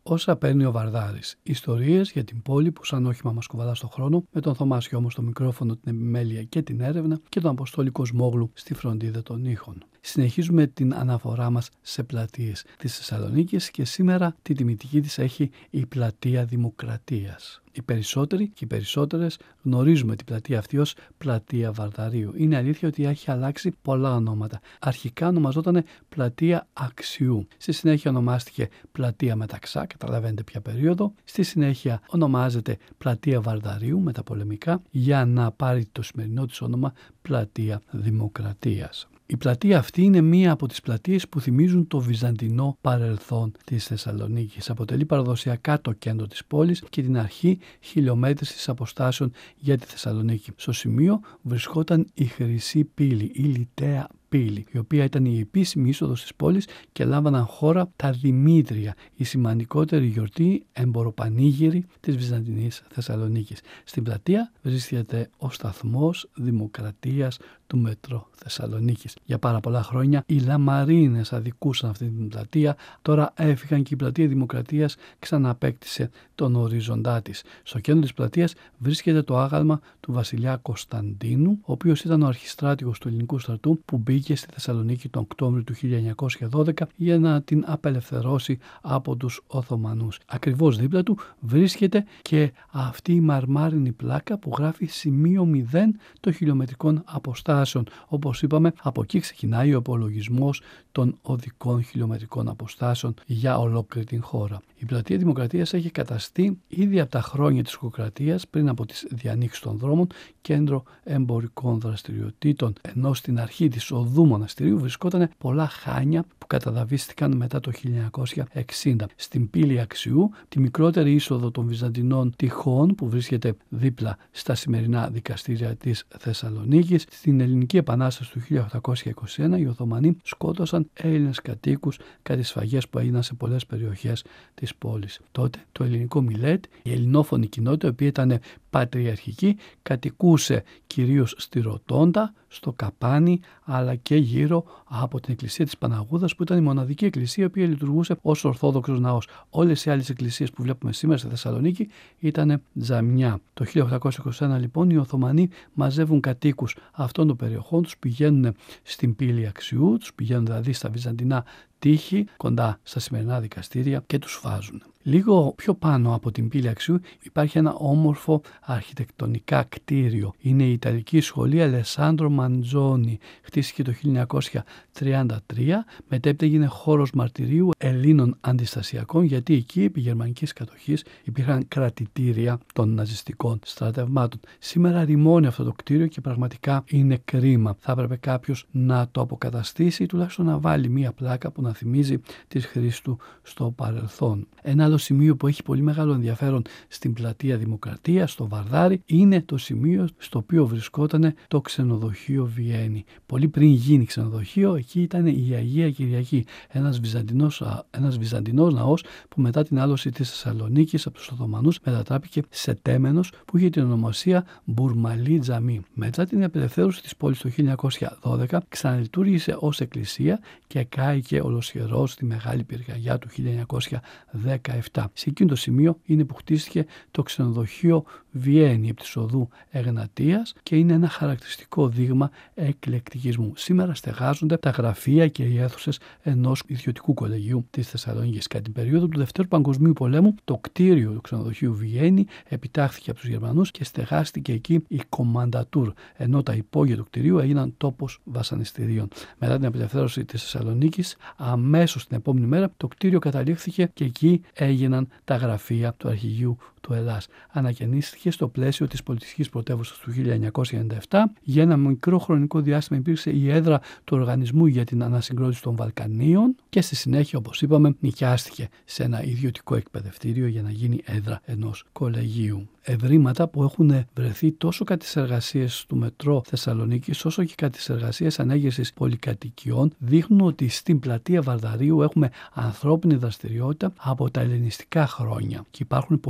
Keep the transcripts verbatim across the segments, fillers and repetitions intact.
Όσα παίρνει ο Βαρδάρης. Ιστορίες για την πόλη που σαν όχημα μας κουβαλά στον χρόνο, με τον Θωμάσιο όμως στο μικρόφωνο, την επιμέλεια και την έρευνα και τον Αποστόλη Κοσμόγλου στη φροντίδα των ήχων. Συνεχίζουμε την αναφορά μας σε πλατείες της Θεσσαλονίκης και σήμερα τη τιμητική της έχει η Πλατεία Δημοκρατίας. Οι περισσότεροι και οι περισσότερες γνωρίζουμε την πλατεία αυτή ως Πλατεία Βαρδαρίου. Είναι αλήθεια ότι έχει αλλάξει πολλά ονόματα. Αρχικά ονομαζόταν Πλατεία Αξιού. Στη συνέχεια ονομάστηκε Πλατεία Μεταξά, καταλαβαίνετε ποια περίοδο. Στη συνέχεια ονομάζεται Πλατεία Βαρδαρίου μεταπολεμικά για να πάρει το σημερινό της όνομα Πλατεία Δημοκρατίας. Η πλατεία αυτή είναι μία από τις πλατείες που θυμίζουν το βυζαντινό παρελθόν της Θεσσαλονίκης. Αποτελεί παραδοσιακά το κέντρο της πόλης και την αρχή χιλιομέτρησης αποστάσεων για τη Θεσσαλονίκη. Στο σημείο βρισκόταν η Χρυσή Πύλη, η Λιτέα Πύλη, η οποία ήταν η επίσημη είσοδος της πόλης και λάμβαναν χώρα τα Δημήτρια, η σημαντικότερη γιορτή εμποροπανήγυρη της Βυζαντινής Θεσσαλονίκης. Στην πλατεία βρίσκεται ο σταθμός Δημοκρατίας του Μετρό Θεσσαλονίκης. Για πάρα πολλά χρόνια οι λαμαρίνες αδικούσαν αυτή την πλατεία, τώρα έφυγαν και η Πλατεία Δημοκρατίας ξαναπέκτησε τον ορίζοντά της. Στο κέντρο της πλατείας βρίσκεται το άγαλμα του βασιλιά Κωνσταντίνου, ο οποίος ήταν ο αρχιστράτηγος του ελληνικού στρατού που μπήκε στη Θεσσαλονίκη τον Οκτώβριο του χίλια εννιακόσια δώδεκα για να την απελευθερώσει από τους Οθωμανούς. Ακριβώς δίπλα του βρίσκεται και αυτή η μαρμάρινη πλάκα που γράφει σημείο μηδέν των χιλιομετρικών αποστάσεων. Όπως είπαμε, από εκεί ξεκινάει ο υπολογισμός των οδικών χιλιομετρικών αποστάσεων για ολόκληρη την χώρα. Η Πλατεία Δημοκρατίας έχει καταστεί ήδη από τα χρόνια της Οικοκρατίας, πριν από τις διανοίξεις των δρόμων, κέντρο εμπορικών δραστηριοτήτων, ενώ στην αρχή της οδού μοναστηρίου βρισκόταν πολλά χάνια που καταδαβίστηκαν μετά το χίλια εννιακόσια εξήντα. Στην Πύλη Αξιού, τη μικρότερη είσοδο των Βυζαντινών τυχών που βρίσκεται δίπλα στα σημερινά δικαστήρια της Θεσσαλονίκης, στην Ελληνική Επανάσταση του χίλια οκτακόσια είκοσι ένα οι Οθωμανοί σκότωσαν Έλληνες κατοίκους κατά τις σφαγές που έγιναν σε πολλές περιοχές της πόλης. Τότε το ελληνικό Μιλέτ, η ελληνόφωνη κοινότητα, η οποία ήταν πατριαρχική, κατοικούσε κυρίως στη Ροτόντα, στο Καπάνι, αλλά και γύρω από την εκκλησία της Παναγούδας, που ήταν η μοναδική εκκλησία η οποία λειτουργούσε ως ορθόδοξος ναός. Όλες οι άλλες εκκλησίες που βλέπουμε σήμερα στη Θεσσαλονίκη ήταν τζαμιά. Το χίλια οκτακόσια είκοσι ένα λοιπόν οι Οθωμανοί μαζεύουν κατοίκους αυτών των περιοχών, τους πηγαίνουν στην Πύλη Αξιού, τους πηγαίνουν δηλαδή στα βυζαντινά τείχη κοντά στα σημερινά δικαστήρια και τους φάζουν. Λίγο πιο πάνω από την Πύλη Αξιού υπάρχει ένα όμορφο αρχιτεκτονικά κτίριο. Είναι η Ιταλική Σχολή Αλεσάντρο Μαντζόνι. Χτίστηκε το χίλια εννιακόσια τριάντα τρία, μετέπειτα έγινε χώρος μαρτυρίου Ελλήνων αντιστασιακών, γιατί εκεί επί γερμανικής κατοχής υπήρχαν κρατητήρια των ναζιστικών στρατευμάτων. Σήμερα ρημώνει αυτό το κτίριο και πραγματικά είναι κρίμα. Θα έπρεπε κάποιος να το αποκαταστήσει ή τουλάχιστον να βάλει μία πλάκα που να θυμίζει τις χρήσεις του στο παρελθόν. Ένα άλλο σημείο που έχει πολύ μεγάλο ενδιαφέρον στην Πλατεία Δημοκρατίας, στο Βαρδάρι, είναι το σημείο στο οποίο βρισκόταν το ξενοδοχείο Βιέννη. Πολύ πριν γίνει ξενοδοχείο, εκεί ήταν η Αγία Κυριακή, ένας βυζαντινός, ένας βυζαντινός ναός που μετά την άλωση της Θεσσαλονίκης από τους Οθωμανούς μετατράπηκε σε τέμενος που είχε την ονομασία Μπουρμαλί Τζαμί. Μετά την απελευθέρωση της πόλης το χίλια εννιακόσια δώδεκα ξαναλειτουργήσε ως εκκλησία και κάηκε ολοσχερός στη Μεγάλη Πυρκαγιά του χίλια εννιακόσια δεκαεπτά. Σε εκείνο το σημείο είναι που χτίστηκε το ξενοδοχείο Βιέννη επί της οδού Εγνατίας και είναι ένα χαρακτηριστικό δείγμα εκλεκτικισμού. Σήμερα στεγάζονται τα γραφεία και οι αίθουσες ενός ιδιωτικού κολεγίου της Θεσσαλονίκης. Κατά την περίοδο του Δευτέρου Παγκοσμίου Πολέμου, το κτίριο του ξενοδοχείου Βιέννη επιτάχθηκε από τους Γερμανούς και στεγάστηκε εκεί η Κομμαντατούρ, ενώ τα υπόγεια του κτιρίου έγιναν τόπος βασανιστήριων. Μετά την απελευθέρωση της Θεσσαλονίκης, αμέσως την επόμενη μέρα, το κτίριο καταλήχθηκε και εκεί έγιναν τα γραφεία του αρχηγείου του Ελλάς. Ανακαινίστηκε στο πλαίσιο της πολιτιστικής πρωτεύουσας του χίλια εννιακόσια ενενήντα επτά. Για ένα μικρό χρονικό διάστημα υπήρξε η έδρα του Οργανισμού για την Ανασυγκρότηση των Βαλκανίων και στη συνέχεια, όπως είπαμε, νοικιάστηκε σε ένα ιδιωτικό εκπαιδευτήριο για να γίνει έδρα ενός κολεγίου. Ευρήματα που έχουν βρεθεί τόσο κατά τις εργασίες του Μετρό Θεσσαλονίκης όσο και κατά τις εργασίες ανέγερσης πολυκατοικιών δείχνουν ότι στην Πλατεία Βαρδαρίου έχουμε ανθρώπινη δραστηριότητα από τα ελληνιστικά χρόνια και υπάρχουν πολυάριθμοι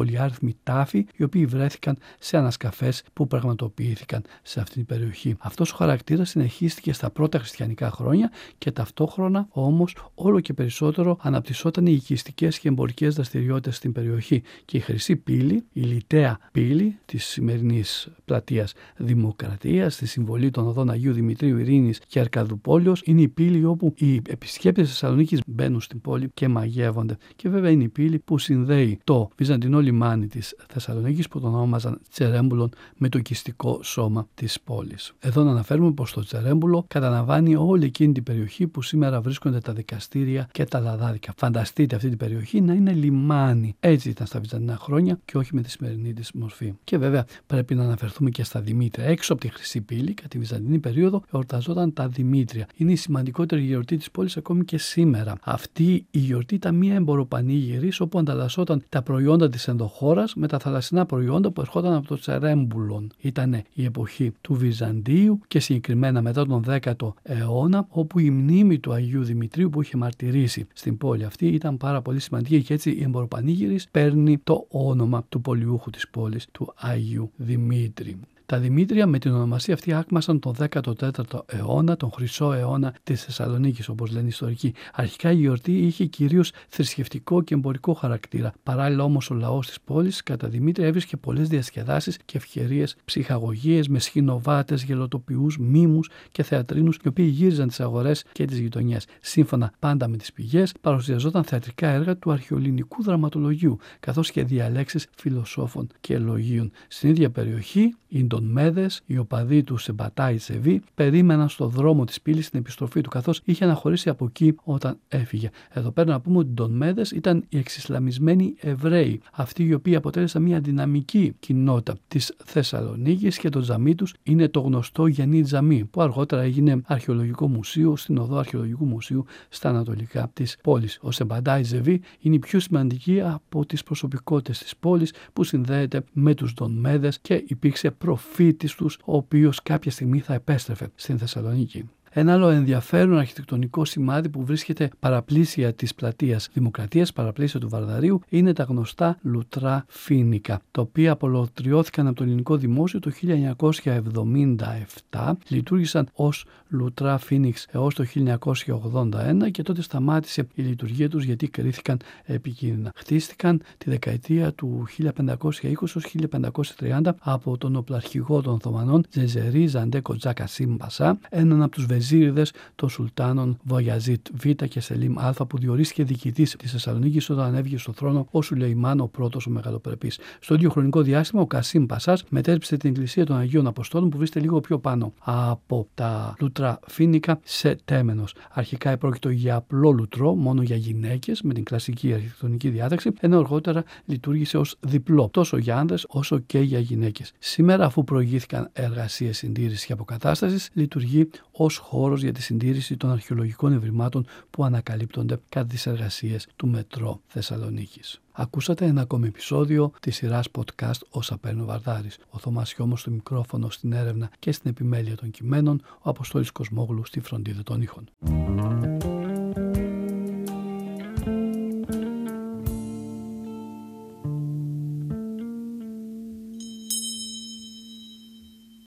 πολύτιμοι τάφοι, οι οποίοι βρέθηκαν σε ανασκαφές που πραγματοποιήθηκαν σε αυτή την περιοχή. Αυτός ο χαρακτήρας συνεχίστηκε στα πρώτα χριστιανικά χρόνια και ταυτόχρονα όμως όλο και περισσότερο αναπτυσσόταν οι οικιστικές και εμπορικές δραστηριότητες στην περιοχή και η Χρυσή Πύλη, η λιταία πύλη της σημερινής πλατείας Δημοκρατίας, στη συμβολή των οδών Αγίου Δημητρίου, Ειρήνης και Αρκαδουπόλεως, είναι η πύλη όπου οι επισκέπτες της Θεσσαλονίκης μπαίνουν στην πόλη και μαγεύονται. Και βέβαια είναι η πύλη που συνδέει το βυζαντινό λιμάνι της Θεσσαλονίκης, που τον ονόμαζαν Τσερέμπουλον, με το οικιστικό σώμα της πόλης. Εδώ να αναφέρουμε πως το Τσερέμπουλο καταλαμβάνει όλη εκείνη την περιοχή που σήμερα βρίσκονται τα δικαστήρια και τα λαδάδικα. Φανταστείτε αυτή την περιοχή να είναι λιμάνι. Έτσι ήταν στα βυζαντινά χρόνια και όχι με τη σημερινή της μορφή. Και βέβαια πρέπει να αναφερθούμε και στα Δημήτρια. Έξω από τη Χρυσή Πύλη, κατά τη βυζαντινή περίοδο, εορταζόταν τα Δημήτρια. Είναι η σημαντικότερη γιορτή της πόλης ακόμη και σήμερα. Αυτή η γιορτή ήταν μια εμποροπανήγυρης όπου ανταλλασσόταν τα προϊόντα της ενδοχώρας με τα θαλασσινά προϊόντα που ερχόταν από το Τσερέμπουλον. Ήταν η εποχή του Βυζαντίου και συγκεκριμένα μετά τον δέκατο αιώνα, όπου η μνήμη του Αγίου Δημητρίου που είχε μαρτυρήσει στην πόλη αυτή ήταν πάρα πολύ σημαντική και έτσι η εμποροπανήγυρης παίρνει το όνομα του πολιούχου της πόλης, του Αγίου Δημήτρη. Τα Δημήτρια με την ονομασία αυτή άκμασαν τον δέκατο τέταρτο αιώνα, τον χρυσό αιώνα της Θεσσαλονίκης, όπως λένε οι ιστορικοί. Αρχικά η γιορτή είχε κυρίως θρησκευτικό και εμπορικό χαρακτήρα. Παράλληλα όμως ο λαός της πόλης κατά Δημήτρια έβρισκε πολλές διασκεδάσεις και ευκαιρίες, ψυχαγωγίες με σχηνοβάτες, γελοτοποιούς, μίμους και θεατρίνους, οι οποίοι γύριζαν τις αγορές και τις γειτονιές. Σύμφωνα πάντα με τις πηγές, παρουσιαζόταν θεατρικά έργα του αρχαιοελληνικού δραματολογίου, καθώς και διαλέξεις φιλοσόφων και λογίων. Στην ίδια περιοχή, οι Ντονμέδες, οι οπαδοί του Σεμπατάι Τσεβί, περίμεναν στο δρόμο της πύλης την επιστροφή του, καθώς είχε αναχωρήσει από εκεί όταν έφυγε. Εδώ πέρα να πούμε ότι οι Ντονμέδες ήταν οι εξισλαμισμένοι Εβραίοι, αυτοί οι οποίοι αποτέλεσαν μια δυναμική κοινότητα της Θεσσαλονίκης και το τζαμί τους είναι το γνωστό Γιαννή Τζαμί, που αργότερα έγινε αρχαιολογικό μουσείο στην οδό Αρχαιολογικού Μουσείου στα ανατολικά της πόλης. Ο Σεμπατάι Τσεβί είναι η πιο σημαντική από τις προσωπικότητες της πόλης που συνδέεται με τους Ντονμέδες και υπήρξε προφήτης τους, ο οποίος κάποια στιγμή θα επέστρεφε στην Θεσσαλονίκη. Ένα άλλο ενδιαφέρον αρχιτεκτονικό σημάδι που βρίσκεται παραπλήσια της πλατείας Δημοκρατίας, παραπλήσια του Βαρδαρίου, είναι τα γνωστά λουτρά φοίνικα, τα οποία απολωτριώθηκαν από το ελληνικό δημόσιο το χίλια εννιακόσια εβδομήντα επτά, λειτουργήσαν ως λουτρά φοίνιξ έως το χίλια εννιακόσια ογδόντα ένα και τότε σταμάτησε η λειτουργία τους γιατί κρίθηκαν επικίνδυνα. Χτίστηκαν τη δεκαετία του χίλια πεντακόσια είκοσι έως χίλια πεντακόσια τριάντα από τον οπλαρχηγό των Οθωμανών Τζεζερί Ζαντέ Κοτζά Κασίμ Πασά, έναν από τους βεζίριδες των Σουλτάνων Βαγιαζίτ Β και Σελίμ Α, που διορίστηκε διοικητής της Θεσσαλονίκης όταν ανέβηκε στο θρόνο ο Σουλεϊμάν ο πρώτος ο μεγαλοπρεπής. Στο ίδιο χρονικό διάστημα, ο Κασίμ Πασάς μετέτρεψε την εκκλησία των Αγίων Αποστόλων, που βρίσκεται λίγο πιο πάνω από τα λούτρα φοίνικα, σε τέμενος. Αρχικά επρόκειτο για απλό λουτρό, μόνο για γυναίκες, με την κλασική αρχιτεκτονική διάταξη, ενώ αργότερα λειτουργήσε ως διπλό, τόσο για άνδρες όσο και για γυναίκες. Σήμερα, αφού προηγήθηκαν εργασίες συντήρησης και αποκατάστασης, λειτουργεί ως χώρος για τη συντήρηση των αρχαιολογικών ευρημάτων που ανακαλύπτονται κατά τις εργασίες του Μετρό Θεσσαλονίκης. Ακούσατε ένα ακόμη επεισόδιο της σειράς podcast «Όσα παίρνει ο Βαρδάρης». Ο Θωμάς Χιώμος στο μικρόφωνο, στην έρευνα και στην επιμέλεια των κειμένων, ο Αποστόλης Κοσμόγλου στη φροντίδα των ήχων.